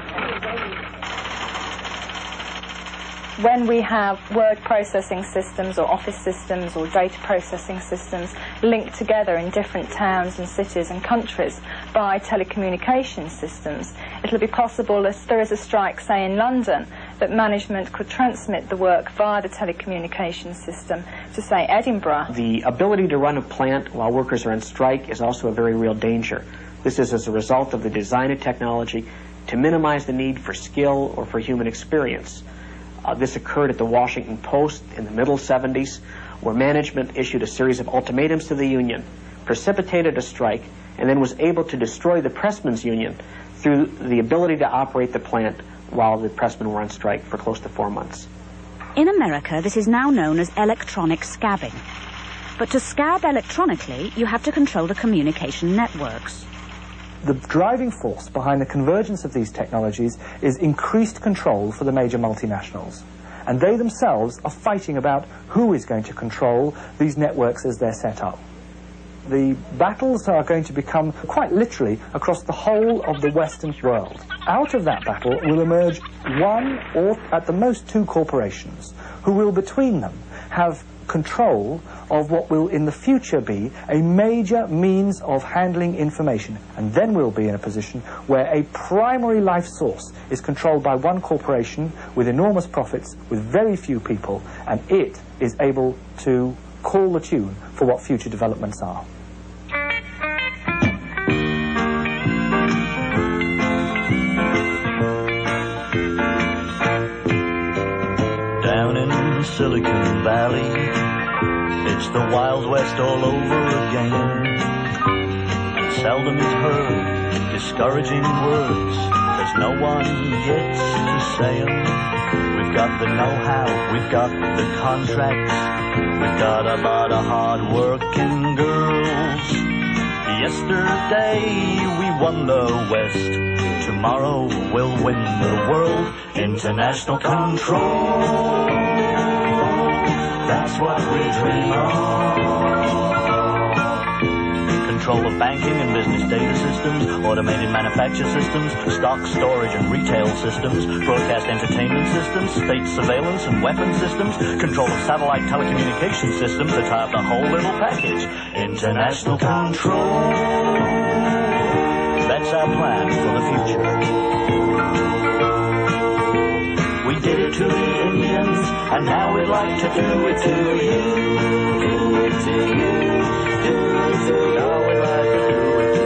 When we have word processing systems or office systems or data processing systems linked together in different towns and cities and countries by telecommunication systems, it'll be possible, if there is a strike, say in London, that management could transmit the work via the telecommunication system to, say, Edinburgh. The ability to run a plant while workers are on strike is also a very real danger. This is as a result of the design of technology to minimize the need for skill or for human experience. This occurred at the Washington Post in the middle 70s, where management issued a series of ultimatums to the union, precipitated a strike, and then was able to destroy the pressmen's union through the ability to operate the plant while the pressmen were on strike for close to 4 months. In America, this is now known as electronic scabbing. But to scab electronically, you have to control the communication networks. The driving force behind the convergence of these technologies is increased control for the major multinationals. And they themselves are fighting about who is going to control these networks as they're set up. The battles are going to become quite literally across the whole of the Western world. Out of that battle will emerge one or at the most two corporations who will between them have control of what will in the future be a major means of handling information, and then we'll be in a position where a primary life source is controlled by one corporation with enormous profits, with very few people, and it is able to call the tune for what future developments are. in Silicon Valley. It's the Wild West all over again. Seldom is heard discouraging words, 'cause no one gets to say 'em. We've got the know-how, we've got the contracts, we've got a lot of hard-working girls. Yesterday we won the West, tomorrow we'll win the world. International control, that's what we dream of. Control of banking and business data systems, automated manufacture systems, stock storage and retail systems, broadcast entertainment systems, state surveillance and weapons systems, control of satellite telecommunication systems that tie up the whole little package. International control, that's our plan for the future. We did it to the Indians, and now we'd like to do it to you. Do it to you. Do it to you. Now we'd like to do it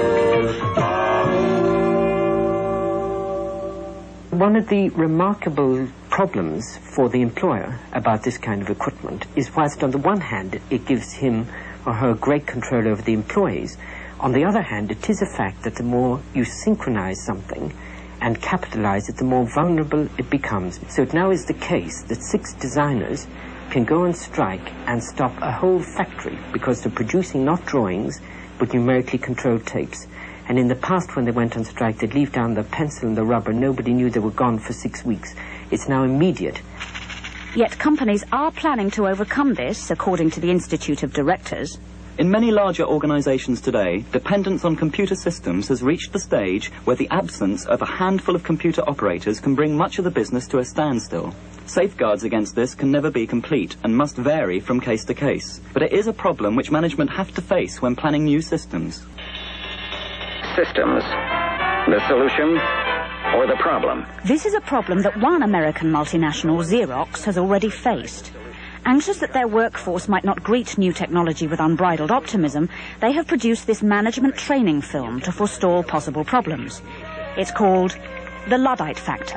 to you. One of the remarkable problems for the employer about this kind of equipment is, whilst on the one hand it gives him or her great control over the employees, on the other hand it is a fact that the more you synchronize something and capitalize it, the more vulnerable it becomes. So it now is the case that 6 designers can go on strike and stop a whole factory because they're producing not drawings but numerically controlled tapes. And in the past, when they went on strike, they'd leave down the pencil and the rubber. Nobody knew they were gone for 6 weeks. It's now immediate. Yet companies are planning to overcome this, according to the Institute of Directors. In many larger organizations today, dependence on computer systems has reached the stage where the absence of a handful of computer operators can bring much of the business to a standstill. Safeguards against this can never be complete and must vary from case to case. But it is a problem which management have to face when planning new systems. Systems. The solution or the problem? This is a problem that one American multinational, Xerox, has already faced. Anxious that their workforce might not greet new technology with unbridled optimism, they have produced this management training film to forestall possible problems. It's called The Luddite Factor.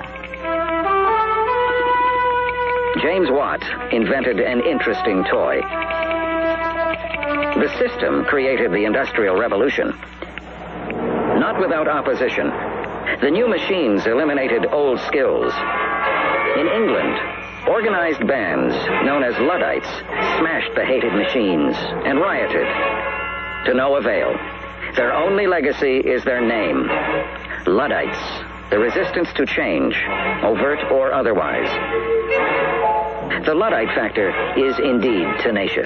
James Watt invented an interesting toy. The system created the Industrial Revolution. Not without opposition. The new machines eliminated old skills. In England, organized bands known as Luddites smashed the hated machines and rioted. To no avail. Their only legacy is their name. Luddites, the resistance to change, overt or otherwise. The Luddite factor is indeed tenacious.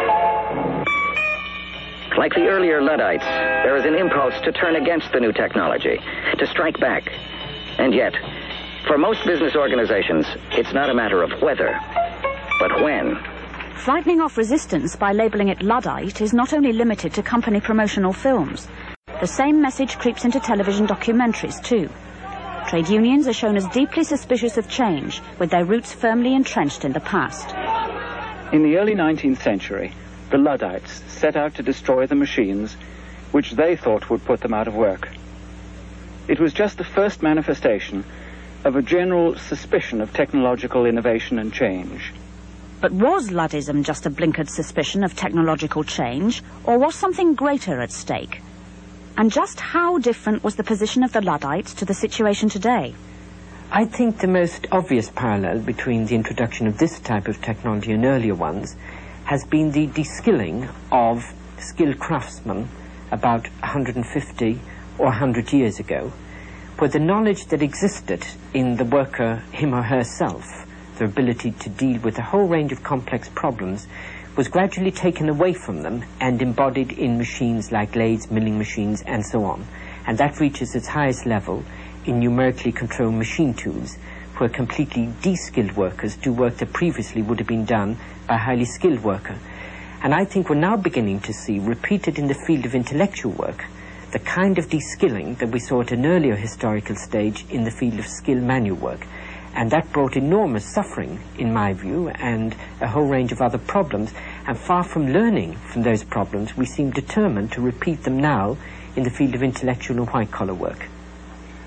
Like the earlier Luddites, there is an impulse to turn against the new technology, to strike back. And yet, for most business organizations, it's not a matter of whether, but when. Frightening off resistance by labeling it Luddite is not only limited to company promotional films. The same message creeps into television documentaries too. Trade unions are shown as deeply suspicious of change, with their roots firmly entrenched in the past. In the early 19th century, the Luddites set out to destroy the machines which they thought would put them out of work. It was just the first manifestation of a general suspicion of technological innovation and change. But was Luddism just a blinkered suspicion of technological change, or was something greater at stake? And just how different was the position of the Luddites to the situation today? I think the most obvious parallel between the introduction of this type of technology and earlier ones has been the de-skilling of skilled craftsmen about 150 or 100 years ago, where the knowledge that existed in the worker, him or herself, their ability to deal with a whole range of complex problems, was gradually taken away from them and embodied in machines like lathes, milling machines, and so on. And that reaches its highest level in numerically controlled machine tools, where completely de-skilled workers do work that previously would have been done by a highly skilled worker. And I think we're now beginning to see, repeated in the field of intellectual work, the kind of de-skilling that we saw at an earlier historical stage in the field of skilled manual work. And that brought enormous suffering, in my view, and a whole range of other problems. And far from learning from those problems, we seem determined to repeat them now in the field of intellectual and white-collar work.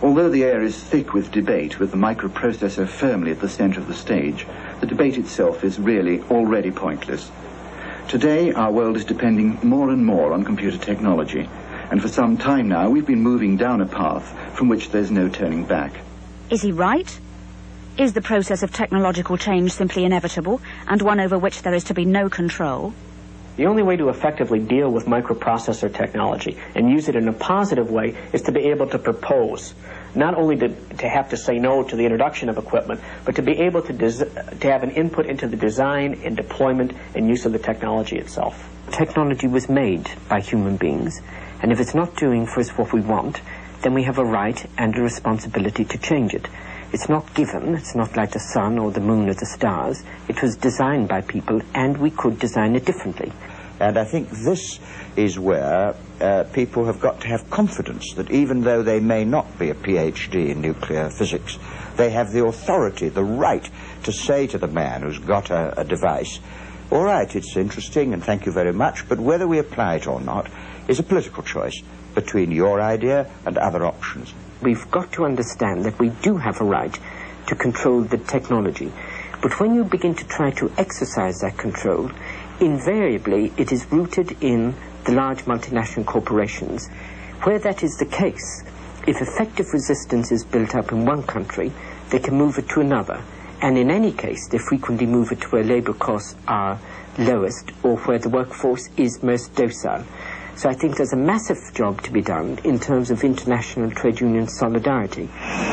Although the air is thick with debate, with the microprocessor firmly at the center of the stage, the debate itself is really already pointless. Today, our world is depending more and more on computer technology, and for some time now, we've been moving down a path from which there's no turning back. Is he right? Is the process of technological change simply inevitable, and one over which there is to be no control? The only way to effectively deal with microprocessor technology and use it in a positive way is to be able to propose, not only to have to say no to the introduction of equipment, but to be able to have an input into the design and deployment and use of the technology itself. Technology was made by human beings, and if it's not doing for us what we want, then we have a right and a responsibility to change it. It's not given, it's not like the sun or the moon or the stars. It was designed by people, and we could design it differently. And I think this is where people have got to have confidence that even though they may not be a PhD in nuclear physics, they have the authority, the right to say to the man who's got a device, all right, it's interesting and thank you very much, but whether we apply it or not is a political choice between your idea and other options. We've got to understand that we do have a right to control the technology. But when you begin to try to exercise that control, invariably it is rooted in the large multinational corporations. Where that is the case, if effective resistance is built up in one country, they can move it to another. And in any case, they frequently move it to where labor costs are lowest or where the workforce is most docile. So I think there's a massive job to be done in terms of international trade union solidarity.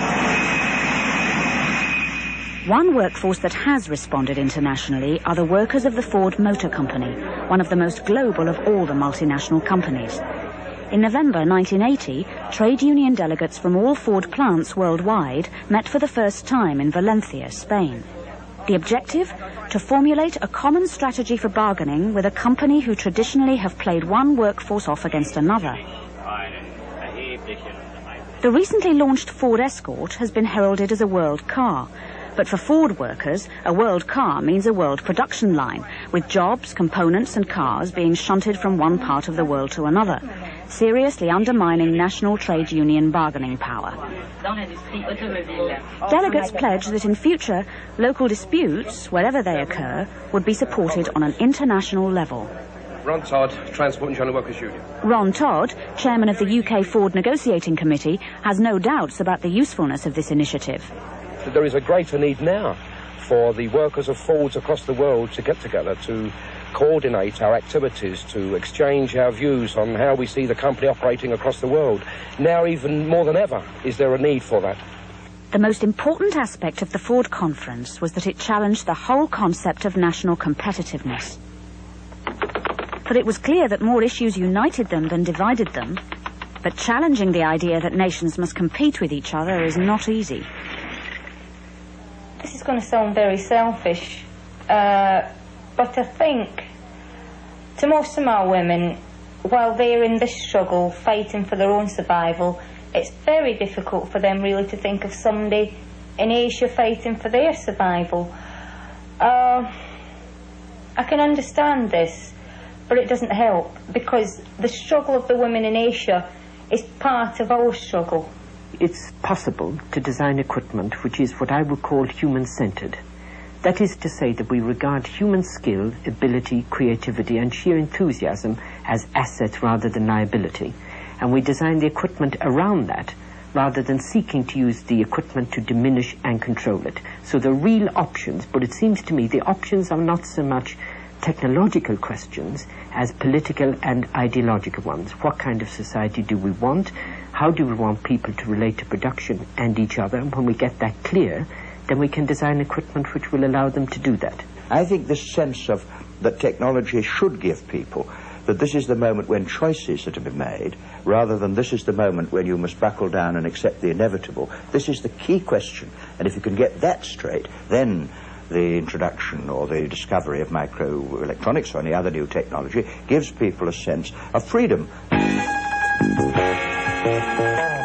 One workforce that has responded internationally are the workers of the Ford Motor Company, one of the most global of all the multinational companies. In November 1980, trade union delegates from all Ford plants worldwide met for the first time in Valencia, Spain. The objective? To formulate a common strategy for bargaining with a company who traditionally have played one workforce off against another. The recently launched Ford Escort has been heralded as a world car. But for Ford workers, a world car means a world production line, with jobs, components and cars being shunted from one part of the world to another, seriously undermining national trade union bargaining power. Delegates pledged that in future, local disputes, wherever they occur, would be supported on an international level. Ron Todd, Transport and General Workers Union. Ron Todd, chairman of the UK Ford Negotiating Committee, has no doubts about the usefulness of this initiative. There is a greater need now for the workers of Fords across the world to get together, to coordinate our activities, to exchange our views on how we see the company operating across the world. Now, even more than ever, is there a need for that. The most important aspect of the Ford conference was that it challenged the whole concept of national competitiveness. For it was clear that more issues united them than divided them. But challenging the idea that nations must compete with each other is not easy. This is going to sound very selfish, but I think to most of our women, while they're in this struggle, fighting for their own survival, it's very difficult for them really to think of somebody in Asia fighting for their survival. I can understand this, but it doesn't help, because the struggle of the women in Asia is part of our struggle. It's possible to design equipment which is what I would call human-centered. That is to say that we regard human skill, ability, creativity and sheer enthusiasm as assets rather than liability. And we design the equipment around that rather than seeking to use the equipment to diminish and control it. So the real options, but it seems to me the options are not so much technological questions as political and ideological ones. What kind of society do we want? How do we want people to relate to production and each other? And when we get that clear, then we can design equipment which will allow them to do that. I think this sense of that technology should give people that this is the moment when choices are to be made, rather than this is the moment when you must buckle down and accept the inevitable. This is the key question, and if you can get that straight, then the introduction or the discovery of microelectronics or any other new technology gives people a sense of freedom.